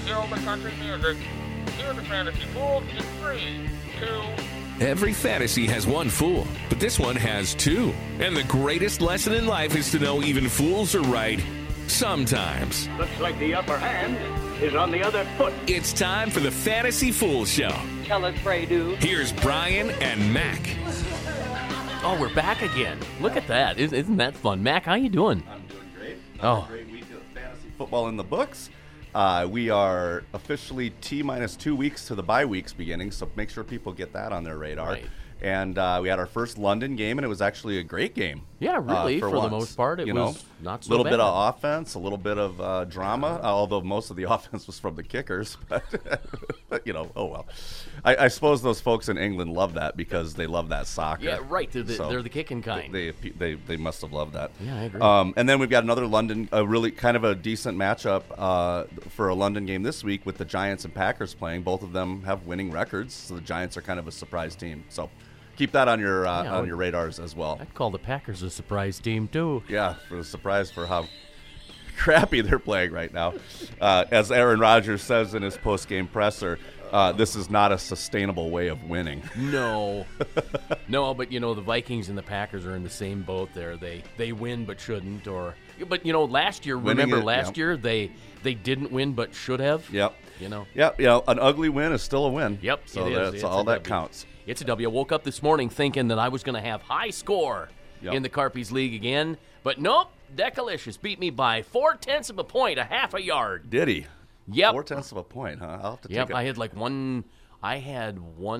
kill the country music. Hear the Fantasy Fools in 3, 2... Every fantasy has one fool, but this one has two. And the greatest lesson in life is to know even fools are right sometimes. Looks like the upper hand is on the other foot. It's time for the Fantasy Fool Show. Tell us, pray do. Here's Brian and Mac. Oh, we're back again. Look at that. Isn't that fun? Mac, how you doing? I'm doing great. Oh. Great week of fantasy football in the books. We are officially T-minus 2 weeks to the bye weeks beginning, so make sure people get that on their radar. Right. And we had our first London game, and it was actually a great game. Yeah, really, for the once. most part, it was not so bad. A little bit of offense, a little bit of drama, although most of the offense was from the kickers. But, oh well. I suppose those folks in England love that because they love that soccer. Yeah, right. They're the kicking kind. They must have loved that. Yeah, I agree. And then we've got another London, a really kind of a decent matchup for a London game this week with the Giants and Packers playing. Both of them have winning records, so the Giants are kind of a surprise team. So keep that on your radars as well. I'd call the Packers a surprise team too. Yeah, for the surprise for how crappy they're playing right now. As Aaron Rodgers says in his post-game presser, this is not a sustainable way of winning. No, but the Vikings and the Packers are in the same boat there. They win but shouldn't, but last year, last year they didn't win but should have. Yep. Yep. An ugly win is still a win. Yep. So that's all that counts. It's a W. I woke up this morning thinking that I was going to have high score in the Carpies League again, but nope. Decalicious beat me by 0.4 of a point, a half a yard. Did he? Yep. 0.4 of a point, huh? I'll have to take it. I had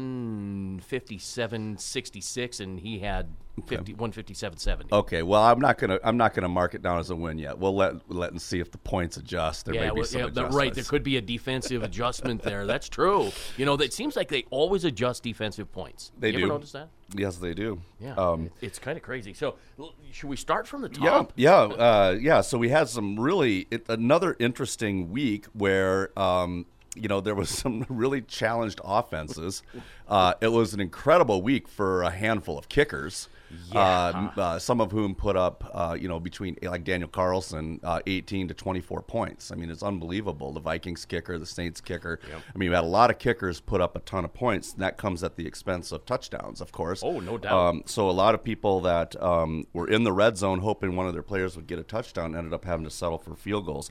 157.66, and he had 157.70. Okay, well, I'm not gonna mark it down as a win yet. We'll let and see if the points adjust. There may be some adjustments. Right. There could be a defensive adjustment there. That's true. It seems like they always adjust defensive points. They do. You ever notice that? Yes, they do. Yeah. It's kind of crazy. So, should we start from the top? Yeah. So we had another interesting week where. There was some really challenged offenses. It was an incredible week for a handful of kickers, some of whom put up, between like Daniel Carlson, 18 to 24 points. I mean, it's unbelievable. The Vikings kicker, the Saints kicker. Yep. I mean, we had a lot of kickers put up a ton of points, and that comes at the expense of touchdowns, of course. Oh, no doubt. So a lot of people that were in the red zone hoping one of their players would get a touchdown ended up having to settle for field goals.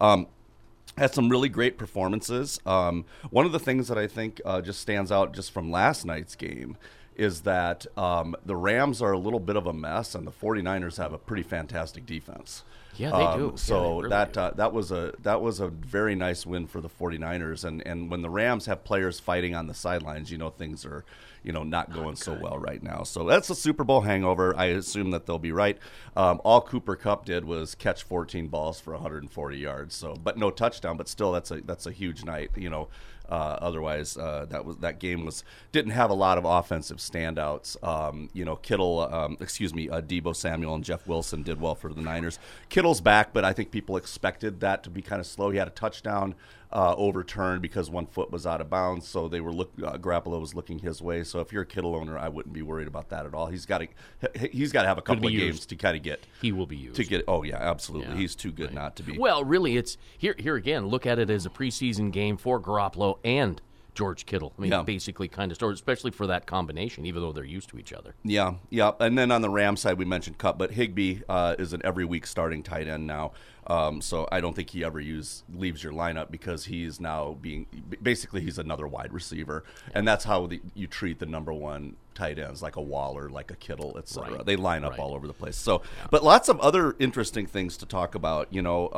Had some really great performances. One of the things that I think just stands out just from last night's game is that the Rams are a little bit of a mess, and the 49ers have a pretty fantastic defense. Yeah, they do. So really that was a very nice win for the 49ers. And when the Rams have players fighting on the sidelines, things are not going so well right now. So that's a Super Bowl hangover. I assume that they'll be right. All Cooper Kupp did was catch 14 balls for 140 yards. So, but no touchdown. But still, that's a huge night. Otherwise, that game didn't have a lot of offensive standouts. Kittle, Deebo Samuel and Jeff Wilson did well for the Niners. Kittle's back, but I think people expected that to be kind of slow. He had a touchdown overturned because one foot was out of bounds, so they were Garoppolo was looking his way. So if you're a Kittle owner, I wouldn't be worried about that at all. He's got to have a couple of games to kind of get. He will be used. To get. Oh yeah, absolutely. Yeah, he's too good not to be. Well, really, it's here again. Look at it as a preseason game for Garoppolo and George Kittle. I mean, basically kind of story, especially for that combination, even though they're used to each other. Yeah. And then on the Rams side, we mentioned Kupp, but Higbee is an every week starting tight end now. So I don't think he ever leaves your lineup because he's now he's another wide receiver. Yeah. And that's how you treat the number one tight ends, like a Waller, like a Kittle, etc. Right. They line up all over the place. So, but lots of other interesting things to talk about,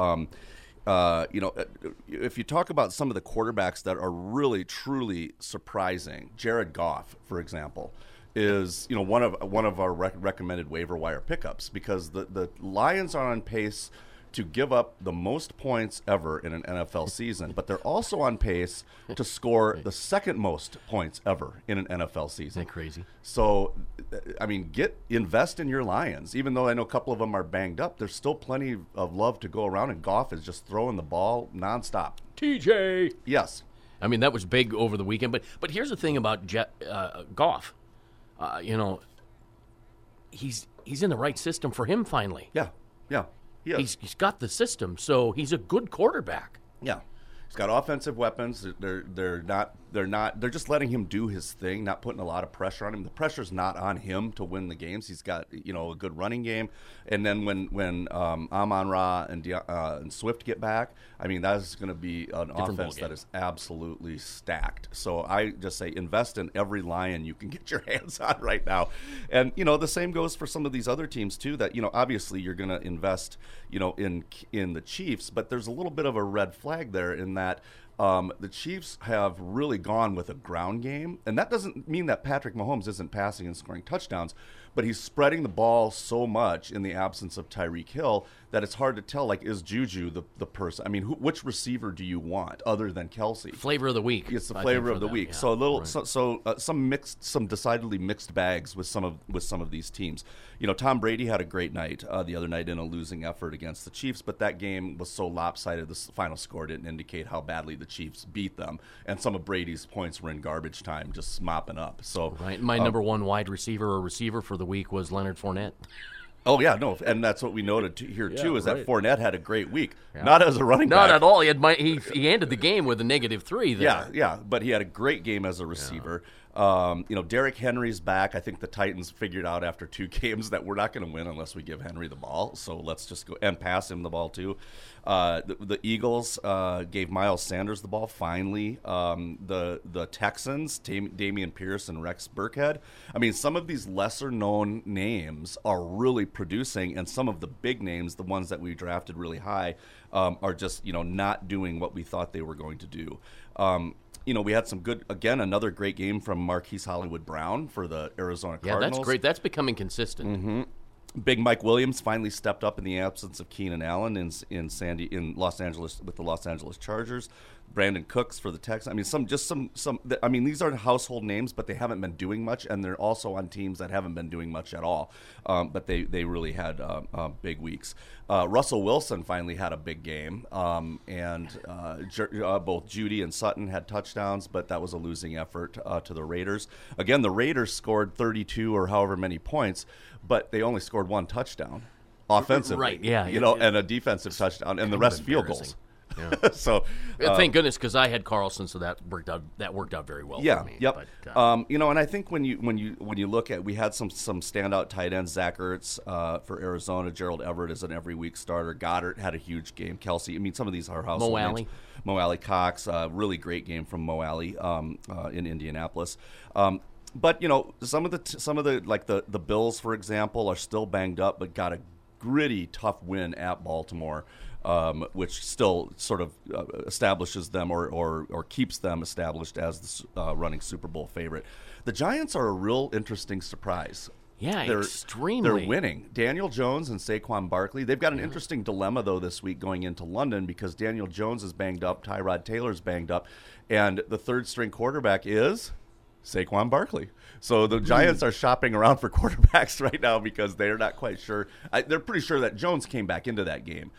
if you talk about some of the quarterbacks that are really, truly surprising, Jared Goff, for example, is one of our recommended waiver wire pickups because the Lions are on pace to give up the most points ever in an NFL season, but they're also on pace to score the second most points ever in an NFL season. Isn't that crazy? So, I mean, invest in your Lions. Even though I know a couple of them are banged up, there's still plenty of love to go around, and Goff is just throwing the ball nonstop. TJ! Yes. I mean, that was big over the weekend, but here's the thing about Goff. He's in the right system for him finally. Yeah. He's got the system, so he's a good quarterback. Yeah. He's got offensive weapons. They're just letting him do his thing, not putting a lot of pressure on him. The pressure's not on him to win the games. He's got a good running game, and then when Amon-Ra and Swift get back, I mean that is going to be an offense that is absolutely stacked. So I just say invest in every Lion you can get your hands on right now, and the same goes for some of these other teams too. That obviously you're going to invest in the Chiefs, but there's a little bit of a red flag there in that the Chiefs have really gone with a ground game, and that doesn't mean that Patrick Mahomes isn't passing and scoring touchdowns, but he's spreading the ball so much in the absence of Tyreek Hill that it's hard to tell, like, is Juju the person? I mean, which receiver do you want other than Kelsey? Flavor of the week. It's the flavor of the week. Yeah, so some decidedly mixed bags with some of these teams. Tom Brady had a great night the other night in a losing effort against the Chiefs, but that game was so lopsided. The final score didn't indicate how badly the Chiefs beat them, and some of Brady's points were in garbage time, just mopping up. So right, my number one wide receiver or receiver for the week was Leonard Fournette. Oh, yeah, no, and that's what we noted here, too, is right. that Fournette had a great week. Yeah. Not as a running back. Not at all. He ended the game with a -3 there. Yeah, but he had a great game as a receiver. Yeah. Derrick Henry's back. I think the Titans figured out after 2 games that we're not going to win unless we give Henry the ball, so let's just go and pass him the ball, too. The Eagles gave Miles Sanders the ball, finally. The Texans, Dameon Pierce and Rex Burkhead. I mean, some of these lesser-known names are really producing, and some of the big names, the ones that we drafted really high, are just, not doing what we thought they were going to do. We had some good, again, another great game from Marquise Hollywood Brown for the Arizona Cardinals. Yeah, that's great. That's becoming consistent. Mm-hmm. Big Mike Williams finally stepped up in the absence of Keenan Allen in Los Angeles with the Los Angeles Chargers. Brandon Cooks for the Texans. I mean, some. I mean, these aren't household names, but they haven't been doing much, and they're also on teams that haven't been doing much at all. But they really had big weeks. Russell Wilson finally had a big game, and both Judy and Sutton had touchdowns, but that was a losing effort to the Raiders. Again, the Raiders scored 32 or however many points, but they only scored 1 touchdown offensively. Right? Yeah. And a defensive touchdown, and the rest field goals. Yeah. So thank goodness, because I had Carlson, so that worked out very well for me. Yep. But, and I think when you look at, we had some standout tight ends. Zach Ertz for Arizona, Gerald Everett is an every week starter. Goddard had a huge game. Kelsey. I mean, some of these are household names. Mo Alley Cox, really great game from Mo Alley in Indianapolis. But some of the like the Bills, for example, are still banged up, but got a gritty, tough win at Baltimore. Which still sort of establishes them or keeps them established as the running Super Bowl favorite. The Giants are a real interesting surprise. Yeah, extremely. They're winning. Daniel Jones and Saquon Barkley. They've got an interesting dilemma, though, this week going into London because Daniel Jones is banged up, Tyrod Taylor's banged up, and the third-string quarterback is Saquon Barkley. So the Giants are shopping around for quarterbacks right now because they're not quite sure. They're pretty sure that Jones came back into that game.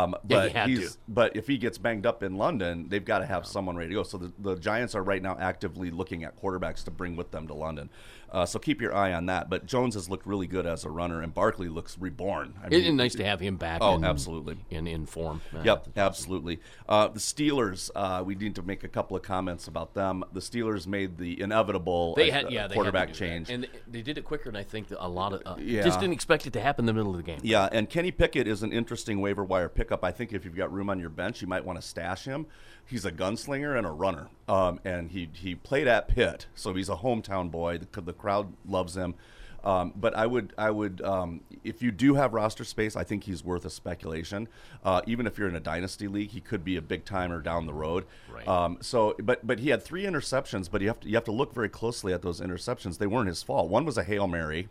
But if he gets banged up in London, they've got to have someone ready to go. So the Giants are right now actively looking at quarterbacks to bring with them to London. So keep your eye on that. But Jones has looked really good as a runner, and Barkley looks reborn. I mean, it's nice to have him back. Oh, absolutely. In form. Yep, absolutely. The Steelers, we need to make a couple of comments about them. The Steelers made the inevitable quarterback change. And they did it quicker than I think a lot of just didn't expect it to happen in the middle of the game. Yeah, and Kenny Pickett is an interesting waiver wire pickup. I think if you've got room on your bench, you might want to stash him. He's a gunslinger and a runner, and he played at Pitt, so he's a hometown boy. The crowd loves him. But I would, if you do have roster space, I think he's worth a speculation. Even if you're in a dynasty league, he could be a big timer down the road. Right. But he had 3 interceptions. But you have to look very closely at those interceptions. They weren't his fault. One was a Hail Mary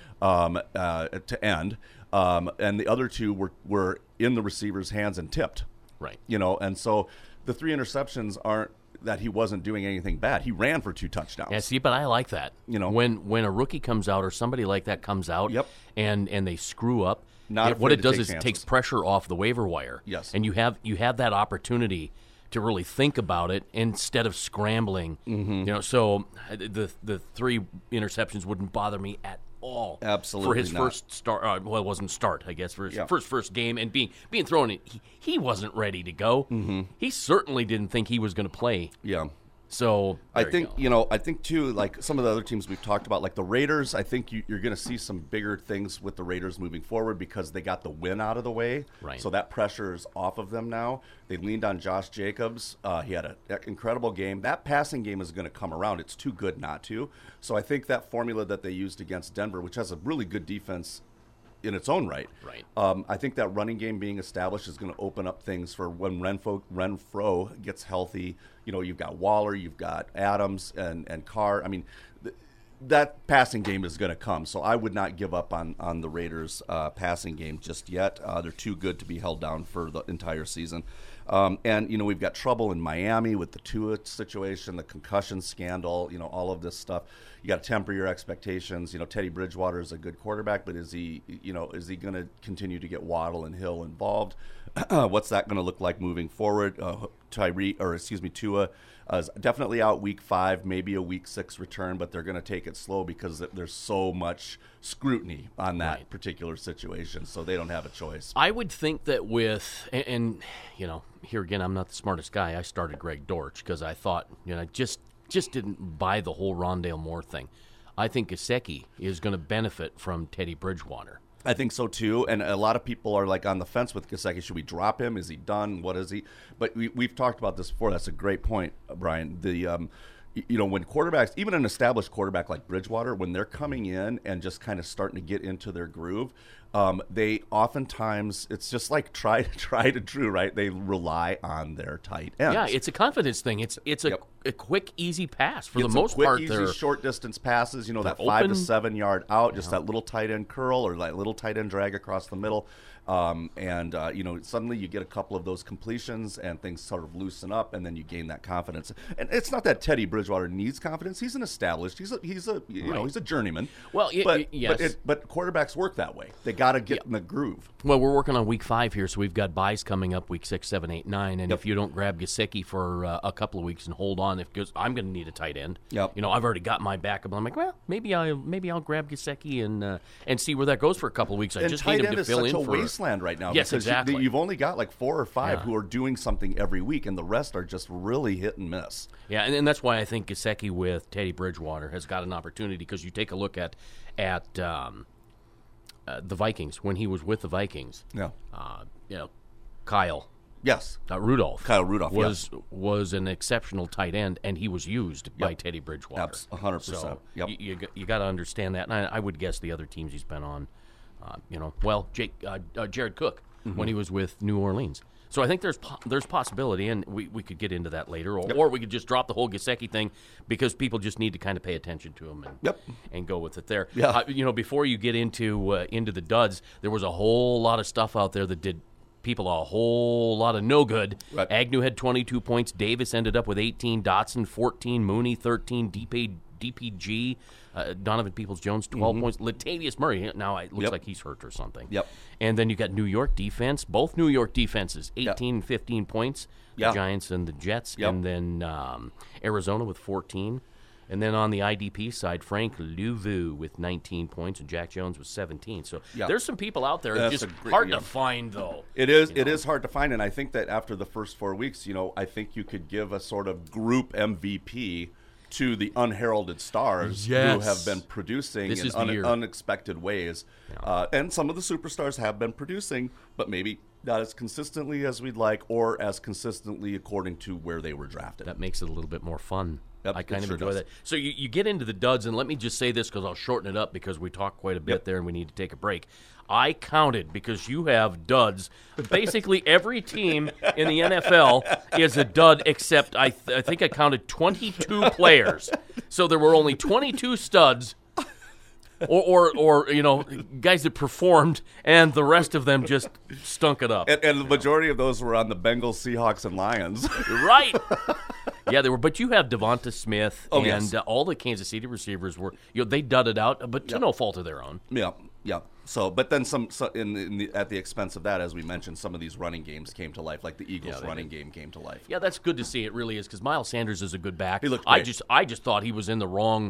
to end, and the other 2 were in the receiver's hands and tipped. Right. And so the 3 interceptions aren't that he wasn't doing anything bad. He ran for 2 touchdowns. Yeah, see, but I like that. When a rookie comes out or somebody like that comes out, and they screw up, what it does is it takes pressure off the waiver wire. Yes. And you have that opportunity to really think about it instead of scrambling. Mm-hmm. So the 3 interceptions wouldn't bother me at all. Absolutely for his not. first start. Well, it wasn't start, I guess, for his first game and being thrown in. He wasn't ready to go. Mm-hmm. He certainly didn't think he was going to play. Yeah. So I think I think too, like some of the other teams we've talked about, like the Raiders. I think you're going to see some bigger things with the Raiders moving forward because they got the win out of the way. Right. So that pressure is off of them now. They leaned on Josh Jacobs. He had an incredible game. That passing game is going to come around. It's too good not to. So I think that formula that they used against Denver, which has a really good defense in its own right. I think that running game being established is going to open up things for when Renfro gets healthy. You've got Waller, you've got Adams and Carr. I mean, that passing game is going to come. So I would not give up on the Raiders' passing game just yet. They're too good to be held down for the entire season. And we've got trouble in Miami with the Tua situation, the concussion scandal, all of this stuff. You got to temper your expectations. Teddy Bridgewater is a good quarterback, but is he going to continue to get Waddle and Hill involved? What's that going to look like moving forward? Tua is definitely out week 5, maybe a week 6 return, but they're going to take it slow because there's so much scrutiny on that particular situation, so they don't have a choice. I would think that with, and here again, I'm not the smartest guy. I started Greg Dortch because I thought, just didn't buy the whole Rondale Moore thing. I think Gesicki is going to benefit from Teddy Bridgewater. I think so too, and a lot of people are like on the fence with Gesicki. Should we drop him? Is he done? What is he? But we've talked about this before. That's a great point, Brian. When quarterbacks, even an established quarterback like Bridgewater, when they're coming in and just kind of starting to get into their groove, they oftentimes, it's just like try to true, right? They rely on their tight ends. Yeah, it's a confidence thing. It's a quick, easy pass for Get the some most quick, part. Easy, short distance passes. That open. 5 to 7 yard out, just that little tight end curl or that little tight end drag across the middle. Suddenly you get a couple of those completions and things sort of loosen up, and then you gain that confidence. And it's not that Teddy Bridgewater needs confidence. He's an established. He's a journeyman. Well, yes. But quarterbacks work that way. They got to get in the groove. Well, we're working on week 5 here, so we've got buys coming up week 6, 7, 8, 9. And if you don't grab Gesicki for a couple of weeks and hold on, because I'm going to need a tight end. Yep. I've already got my backup. I'm like, well, maybe I'll grab Gesicki and see where that goes for a couple of weeks. I just need him to fill in for. Tight end is such a wasteland right now. Yes, because exactly. You've only got like 4 or 5 who are doing something every week, and the rest are just really hit and miss. Yeah, and that's why I think Gesicki with Teddy Bridgewater has got an opportunity, because you take a look at the Vikings when he was with the Vikings. Yeah. Kyle. Yes. Rudolph. Kyle Rudolph was an exceptional tight end, and he was used by Teddy Bridgewater. 100%. So yep. you got to understand that, and I would guess the other teams he's been on. Jared Cook when he was with New Orleans. So I think there's possibility, and we could get into that later, or we could just drop the whole Gesicki thing because people just need to kind of pay attention to him and go with it there. Yeah. Before you get into the duds, there was a whole lot of stuff out there that did people a whole lot of no good. Right. Agnew had 22 points. Davis ended up with 18. Dotson 14. Mooney 13. DPG. Donovan Peoples-Jones, 12 points. Latavius Murray, now it looks like he's hurt or something. Yep. And then you got New York defense, both New York defenses, 18, 15 points, the Giants and the Jets. Yep. And then Arizona with 14. And then on the IDP side, Frank Louvu with 19 points and Jack Jones with 17. So there's some people out there. It's just hard to find, though. It is. It is hard to find, and I think that after the first 4 weeks, I think you could give a sort of group MVP to the unheralded stars who have been producing in unexpected ways. Yeah. And some of the superstars have been producing, but maybe not as consistently as we'd like or as consistently according to where they were drafted. That makes it a little bit more fun. Yep, I kind of enjoy that. So you get into the duds, and let me just say this because I'll shorten it up because we talked quite a bit there and we need to take a break. I counted, because you have duds. Basically, every team in the NFL is a dud except I think I counted 22 players. So there were only 22 studs or guys that performed, and the rest of them just stunk it up. And the majority of those were on the Bengals, Seahawks, and Lions. Right. Yeah, they were. But you have Devonta Smith and all the Kansas City receivers were. They dudded out, but to no fault of their own. Yeah. So, but then at the expense of that, as we mentioned, some of these running games came to life, like the Eagles' running game came to life. Yeah, that's good to see. It really is, because Miles Sanders is a good back. He looked great. I just thought he was in the wrong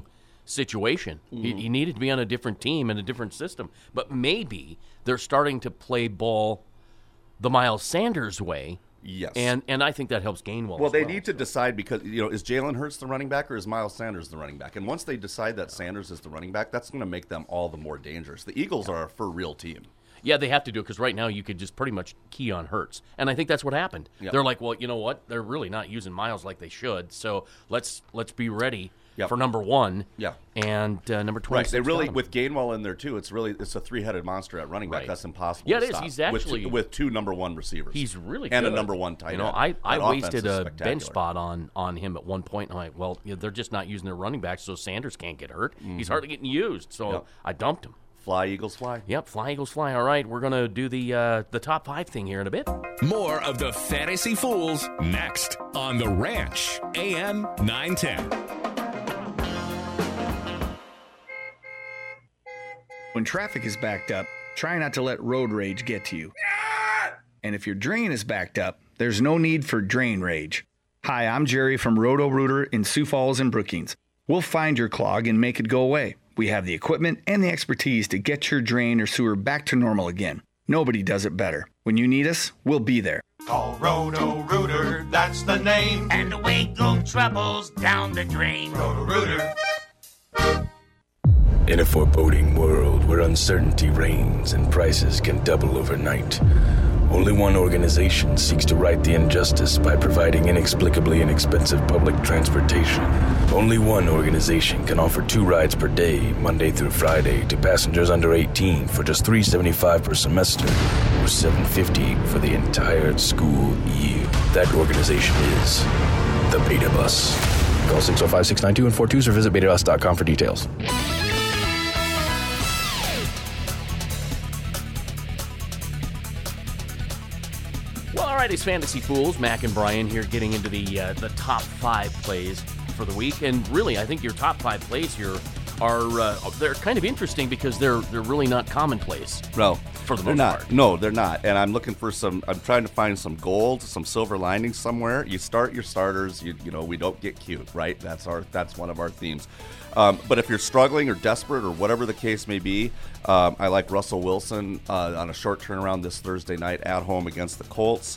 situation. He needed to be on a different team and a different system. But maybe they're starting to play ball the Miles Sanders way. Yes. And I think that helps Gainwell. Well, as they need to decide because, is Jalen Hurts the running back or is Miles Sanders the running back? And once they decide that Sanders is the running back, that's going to make them all the more dangerous. The Eagles are a for real team. Yeah, they have to do it because right now you could just pretty much key on Hurts. And I think that's what happened. Yep. They're like, well, you know what? They're really not using Miles like they should. So let's be ready Yep. for number 1 Yeah. and number 26. Right. They really, got him. with Gainwell in there, too, it's a three-headed monster at running back. Right. That's impossible Yeah, to it is. stop. He's actually- with two number 1 receivers. He's really and good. a number 1 tight end. I That wasted offense is a bench spectacular. spot on him at one point. I'm like, well, they're just not using their running backs, so Sanders can't get hurt. He's hardly getting used, so Yep. I dumped him. Fly, Eagles, fly. Yep, fly, Eagles, fly. All right, we're going to do the top 5 thing here in a bit. More of the Fantasy Fools next on The Ranch, AM 910. When traffic is backed up, try not to let road rage get to you. And if your drain is backed up, there's no need for drain rage. Hi, I'm Jerry from Roto-Rooter in Sioux Falls and Brookings. We'll find your clog and make it go away. We have the equipment and the expertise to get your drain or sewer back to normal again. Nobody does it better. When you need us, we'll be there. Call Roto-Rooter, that's the name. And away go troubles down the drain. Roto-Rooter. In a foreboding world where uncertainty reigns and prices can double overnight, only one organization seeks to right the injustice by providing inexplicably inexpensive public transportation. Only one organization can offer 2 rides per day, Monday through Friday, to passengers under 18 for just $375 per semester, or $750 for the entire school year. That organization is the Beta Bus. Call 605-692-42 or visit betabus.com for details. Well, all right, it's Fantasy Fools. Mac and Brian here getting into the top 5 plays for the week. And really, I think your top 5 plays here are they're kind of interesting because they're really not commonplace. No, for the they're most not. part. No, they're not. And I'm looking for I'm trying to find some gold, some silver linings somewhere. You start your starters. You know, we don't get cute, right? That's one of our themes. But if you're struggling or desperate or whatever the case may be, I like Russell Wilson on a short turnaround this Thursday night at home against the Colts.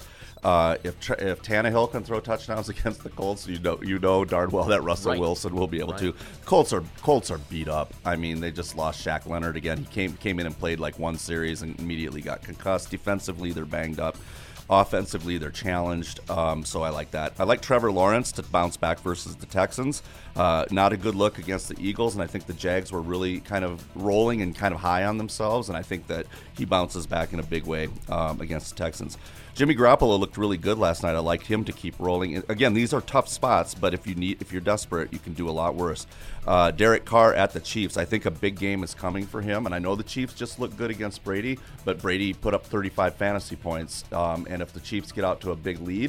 If Tannehill can throw touchdowns against the Colts, you know darn well that Russell Wilson will be able to. Colts are beat up. I mean, they just lost Shaq Leonard again. He came in and played like one series and immediately got concussed. Defensively, they're banged up. Offensively, they're challenged, so I like that. I like Trevor Lawrence to bounce back versus the Texans. Not a good look against the Eagles, and I think the Jags were really kind of rolling and kind of high on themselves, and I think that he bounces back in a big way against the Texans. Jimmy Garoppolo looked really good last night. I like him to keep rolling. Again, these are tough spots, but if you're desperate, you can do a lot worse. Derek Carr at the Chiefs. I think a big game is coming for him, and I know the Chiefs just look good against Brady, but Brady put up 35 fantasy points, and if the Chiefs get out to a big lead,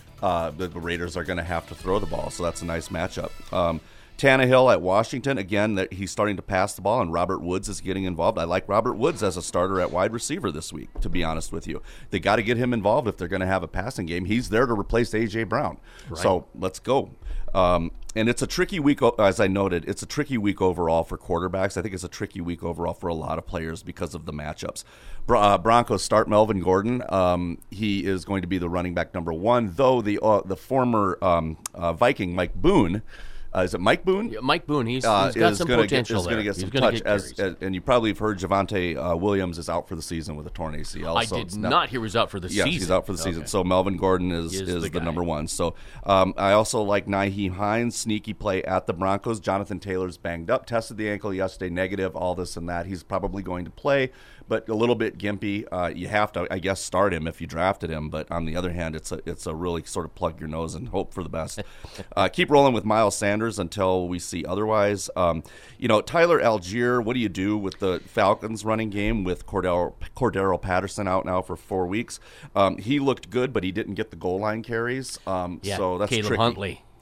the Raiders are going to have to throw the ball, so that's a nice matchup. Tannehill at Washington, again, that he's starting to pass the ball, and Robert Woods is getting involved. I like Robert Woods as a starter at wide receiver this week, to be honest with you. They got to get him involved if they're going to have a passing game. He's there to replace A.J. Brown. Right. So let's go. And it's a tricky week, as I noted, it's a tricky week overall for quarterbacks. I think it's a tricky week overall for a lot of players because of the matchups. Broncos start Melvin Gordon. He is going to be the running back number 1, though the former Viking, Mike Boone, is it Mike Boone? Yeah, Mike Boone. He's got some potential He's going to get some touch. And you probably have heard Javonte Williams is out for the season with a torn ACL. I did not hear he was out for the season. Yes, he's out for the season. So Melvin Gordon is the number 1. So I also like Nyheim Hines, sneaky play at the Broncos. Jonathan Taylor's banged up, tested the ankle yesterday, negative, all this and that. He's probably going to play, but a little bit gimpy. You have to, I guess, start him if you drafted him. But on the other hand, it's a really sort of plug your nose and hope for the best. Keep rolling with Miles Sanders until we see otherwise. Tyler Algier, what do you do with the Falcons running game with Cordero Patterson out now for 4 weeks? He looked good, but he didn't get the goal line carries. So that's Caleb tricky. Huntley.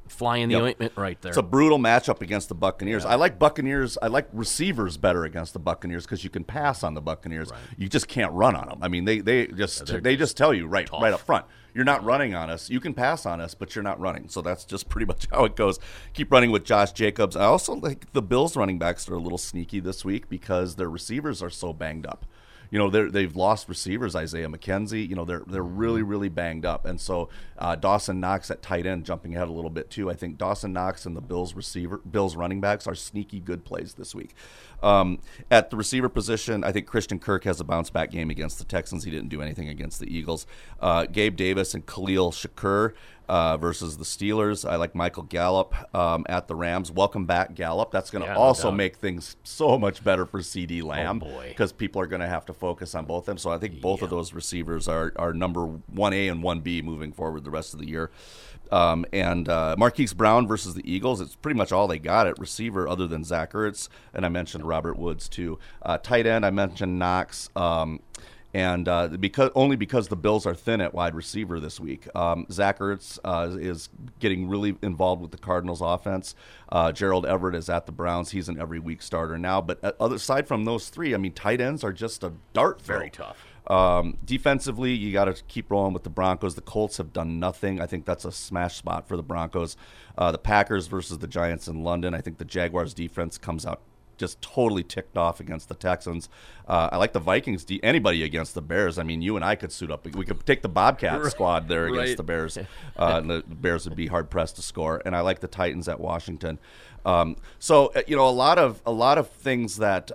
fly in the ointment right there. It's a brutal matchup against the Buccaneers. I like receivers better against the Buccaneers because you can pass on the Buccaneers. Right. You just can't run on them. I mean, they just tell you right up front, you're not running on us. You can pass on us, but you're not running. So that's just pretty much how it goes. Keep running with Josh Jacobs. I also like the Bills running backs are a little sneaky this week because their receivers are so banged up. You know, they've lost receivers, Isaiah McKenzie. You know, they're really, really banged up. And so Dawson Knox at tight end, jumping ahead a little bit too. I think Dawson Knox and the Bills running backs are sneaky good plays this week. At the receiver position, I think Christian Kirk has a bounce-back game against the Texans. He didn't do anything against the Eagles. Gabe Davis and Khalil Shakur versus the Steelers. I like Michael Gallup at the Rams. Welcome back, Gallup. That's going to also make things so much better for CeeDee Lamb because people are going to have to focus on both of them. So I think both of those receivers are number 1A and 1B moving forward the rest of the year. And Marquise Brown versus the Eagles, it's pretty much all they got at receiver other than Zach Ertz, and I mentioned Robert Woods too. Tight end, I mentioned Knox, and because the Bills are thin at wide receiver this week. Zach Ertz is getting really involved with the Cardinals offense. Gerald Everett is at the Browns. He's an every week starter now. But aside from those three, I mean, tight ends are just a dart throw. Very tough. Defensively, you got to keep rolling with the Broncos. The Colts have done nothing. I think that's a smash spot for the Broncos. The Packers versus the Giants in London. I think the Jaguars defense comes out just totally ticked off against the Texans. I like the Vikings. Anybody against the Bears. I mean, you and I could suit up. We could take the Bobcat squad there against the Bears. And the Bears would be hard pressed to score. And I like the Titans at Washington. So you know, a lot of things that.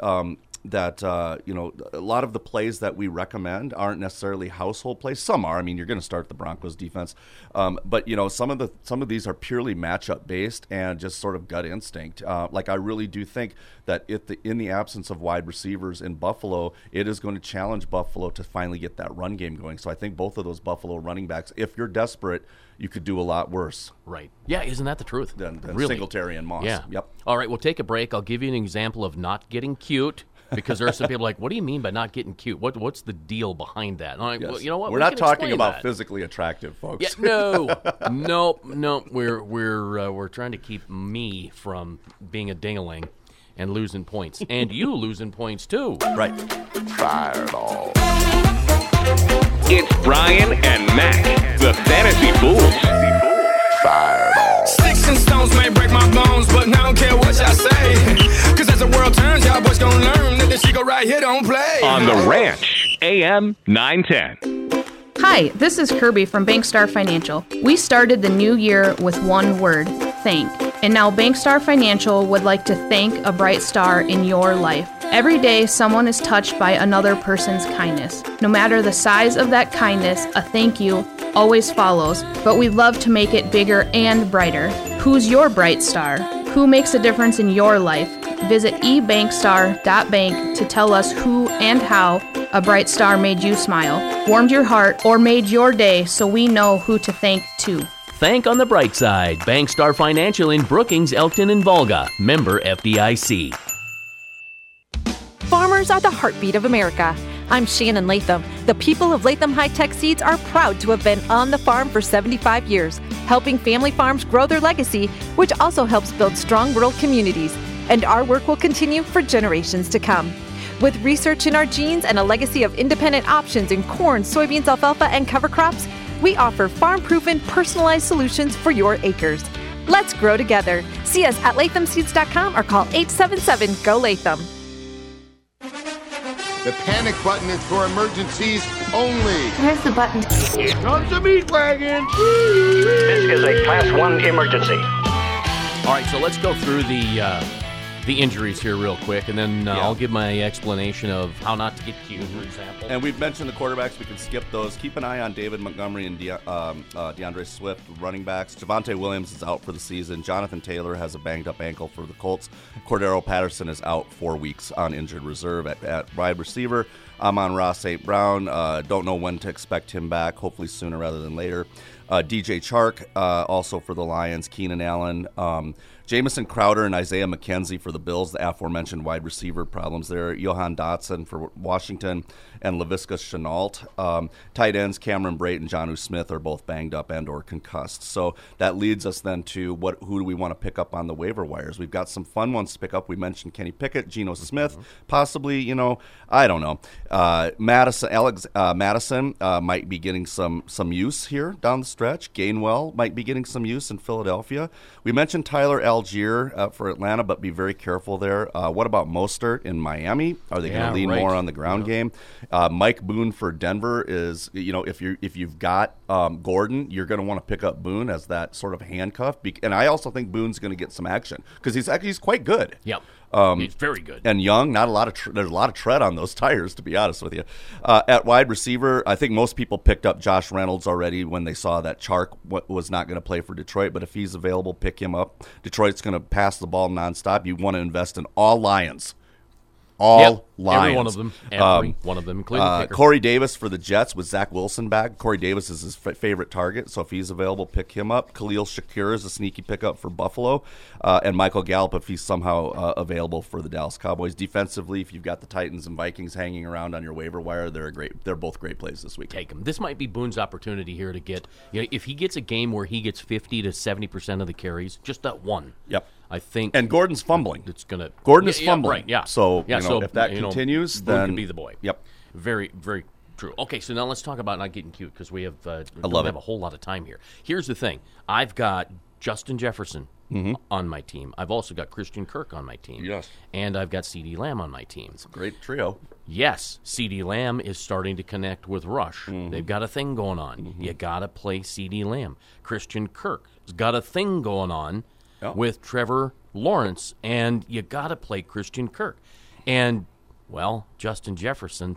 You know, a lot of the plays that we recommend aren't necessarily household plays. Some are. I mean, you're going to start the Broncos defense, but you know, some of these are purely matchup based and just sort of gut instinct. Like I really do think that in the absence of wide receivers in Buffalo, it is going to challenge Buffalo to finally get that run game going. So I think both of those Buffalo running backs, if you're desperate, you could do a lot worse. Right. Yeah, isn't that the truth? Than really? Singletary and Moss. Yeah. Yep. All right, we'll take a break. I'll give you an example of not getting cute. Because there are some people like, what do you mean by not getting cute? What's the deal behind that? And I'm like, well, you know what? We're not talking about physically attractive folks. Yeah, no. We're trying to keep me from being a ding-a-ling and losing points, and you losing points too. Right. Fireball. It's Brian and Mac, the Fantasy Fools. Fireball. Sticks and stones may break my bones, but I don't care what y'all say. Cause as the world turns, y'all boys gonna learn that this shit go right here don't play. On the Ranch, AM 910. Hi, this is Kirby from Bankstar Financial. We started the new year with one word, thank. And now Bankstar Financial would like to thank a bright star in your life. Every day, someone is touched by another person's kindness. No matter the size of that kindness, a thank you always follows, but we'd love to make it bigger and brighter. Who's your bright star? Who makes a difference in your life? Visit ebankstar.bank to tell us who and how a bright star made you smile, warmed your heart, or made your day so we know who to thank too. Thank on the bright side. Bankstar Financial in Brookings, Elkton, and Volga. Member FDIC. Farmers are the heartbeat of America. I'm Shannon Latham. The people of Latham High-Tech Seeds are proud to have been on the farm for 75 years, helping family farms grow their legacy, which also helps build strong rural communities. And our work will continue for generations to come. With research in our genes and a legacy of independent options in corn, soybeans, alfalfa, and cover crops, we offer farm-proven, personalized solutions for your acres. Let's grow together. See us at lathamseeds.com or call 877-GO-LATHAM. The panic button is for emergencies only. Where's the button? Here comes the meat wagon. This is a Class 1 emergency. All right, so let's go through the injuries here real quick, and then I'll give my explanation of how not to get cute, for example. And we've mentioned the quarterbacks. We can skip those. Keep an eye on David Montgomery and DeAndre Swift, running backs. Javonte Williams is out for the season. Jonathan Taylor has a banged-up ankle for the Colts. Cordero Patterson is out 4 weeks on injured reserve at wide receiver. Amon-Ra St. Brown, don't know when to expect him back, hopefully sooner rather than later. DJ Chark, also for the Lions. Keenan Allen. Jamison Crowder and Isaiah McKenzie for the Bills, the aforementioned wide receiver problems there. Johan Dotson for Washington and Laviska Shenault. Tight ends Cameron Brate and Jonnu Smith are both banged up and or concussed. So that leads us then to who do we want to pick up on the waiver wires? We've got some fun ones to pick up. We mentioned Kenny Pickett, Geno Smith, possibly, I don't know. Madison might be getting some use here down the stretch. Gainwell might be getting some use in Philadelphia. We mentioned Tyler Algier for Atlanta, but be very careful there. What about Mostert in Miami? Are they going to lean more on the ground game? Mike Boone for Denver is, if you've got Gordon, you're going to want to pick up Boone as that sort of handcuff. And I also think Boone's going to get some action because he's quite good. Yep. He's very good and young. Not a lot of there's a lot of tread on those tires, to be honest with you. At wide receiver, I think most people picked up Josh Reynolds already when they saw that Chark was not going to play for Detroit. But if he's available, pick him up. Detroit's going to pass the ball nonstop. You want to invest in all Lions. Lions. Every one of them. Every one of them, including the kicker. Corey Davis for the Jets with Zach Wilson back. Corey Davis is his favorite target, so if he's available, pick him up. Khalil Shakir is a sneaky pickup for Buffalo. And Michael Gallup if he's somehow available for the Dallas Cowboys. Defensively, if you've got the Titans and Vikings hanging around on your waiver wire, they're both great plays this week. Take them. This might be Boone's opportunity here to get, if he gets a game where he gets 50 to 70% of the carries, just that one. Yep. I think, and Gordon's fumbling. Gordon is fumbling, right? Yeah. So if that continues, Boone then can be the boy. Yep. Very, very true. Okay, so now let's talk about not getting cute because we have don't have a whole lot of time here. Here's the thing: I've got Justin Jefferson on my team. I've also got Christian Kirk on my team. Yes. And I've got CeeDee Lamb on my team. It's a great trio. Yes, CeeDee Lamb is starting to connect with Rush. They've got a thing going on. You got to play CeeDee Lamb. Christian Kirk's got a thing going on with Trevor Lawrence, and you got to play Christian Kirk. And, well, Justin Jefferson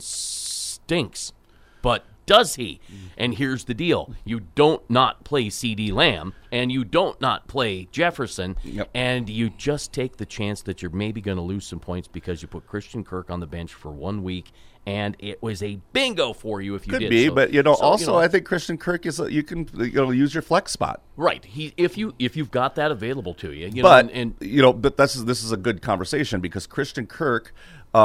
stinks. But does he? And here's the deal. You don't not play CeeDee Lamb, and you don't not play Jefferson, and you just take the chance that you're maybe going to lose some points because you put Christian Kirk on the bench for 1 week, and it was a bingo for you if you did. Could be, but I think Christian Kirk is you can use your flex spot. Right. If you've got that available to you, but this is a good conversation because Christian Kirk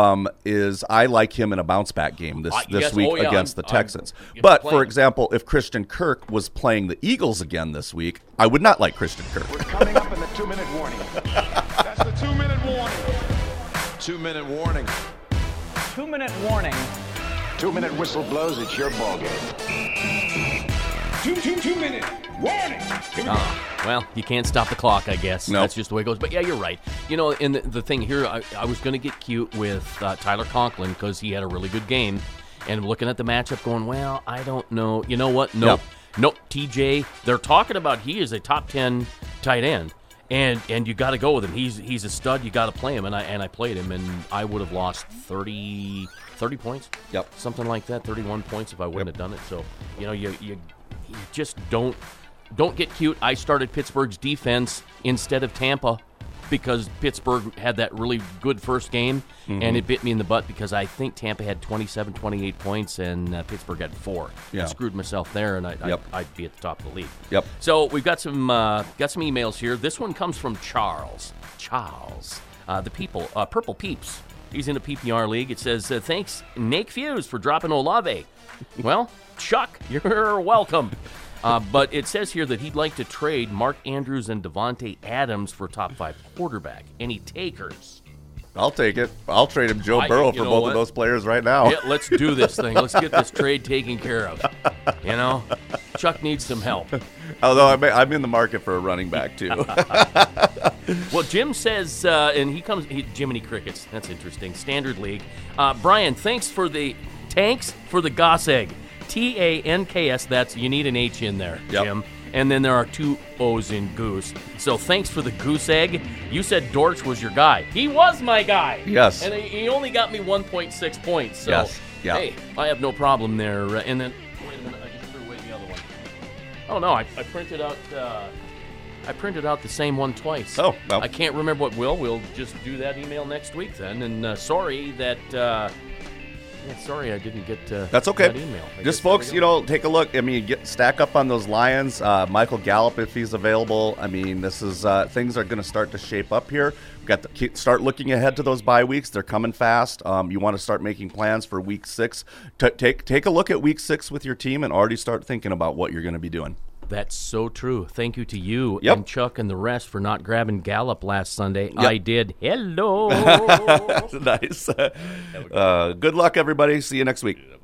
I like him in a bounce back game this week against the Texans. But for example, if Christian Kirk was playing the Eagles again this week, I would not like Christian Kirk. We're coming up in the 2-minute warning. That's the 2-minute warning. 2-minute warning. 2-minute warning. 2-minute whistle blows. It's your ball game. 2-minute warning. Well, you can't stop the clock, I guess. Nope. That's just the way it goes. But yeah, you're right. And the thing here, I was going to get cute with Tyler Conklin because he had a really good game. And looking at the matchup going, well, I don't know. You know what? Nope. TJ, they're talking about he is a top 10 tight end. And you got to go with him. He's a stud. You got to play him. And I played him, and I would have lost 30 points. Yep. Something like that, 31 points if I wouldn't have done it. So, you just don't get cute. I started Pittsburgh's defense instead of Tampa because Pittsburgh had that really good first game, and it bit me in the butt because I think Tampa had 27, 28 points, and Pittsburgh had 4. Yeah. I screwed myself there, and I'd be at the top of the league. Yep. So we've got some emails here. This one comes from Charles. The Purple Peeps. He's in a PPR league. It says, thanks, Nate Fuse, for dropping Olave. Well, Chuck, you're welcome. But it says here that he'd like to trade Mark Andrews and Devontae Adams for top 5 quarterback. Any takers? I'll take it. I'll trade him Joe Burrow for both of those players right now. Yeah, let's do this thing. Let's get this trade taken care of. Chuck needs some help. Although I'm in the market for a running back, too. Well, Jim says, and Jiminy Crickets. That's interesting. Standard League. Brian, thanks for the Goss Egg. TANKS, that's, you need an H in there, Jim. And then there are 2 O's in Goose. So thanks for the Goose Egg. You said Dortch was your guy. He was my guy. Yes. And he only got me 1.6 points. So, yes. Yeah. Hey, I have no problem there. And then, wait a minute, I just threw away the other one. Oh, no, I printed out the same one twice. Oh, well. I can't remember what we'll just do that email next week then. And sorry that... Yeah, sorry, I didn't get That's okay. that email. Just folks, take a look. I mean, stack up on those Lions. Michael Gallup, if he's available. I mean, this is things are going to start to shape up here. We've got to start looking ahead to those bye weeks. They're coming fast. You want to start making plans for Week 6. Take a look at Week 6 with your team and already start thinking about what you're going to be doing. That's so true. Thank you to you Yep. and Chuck and the rest for not grabbing Gallup last Sunday. Yep. I did. Hello. Nice. Good luck, everybody. See you next week.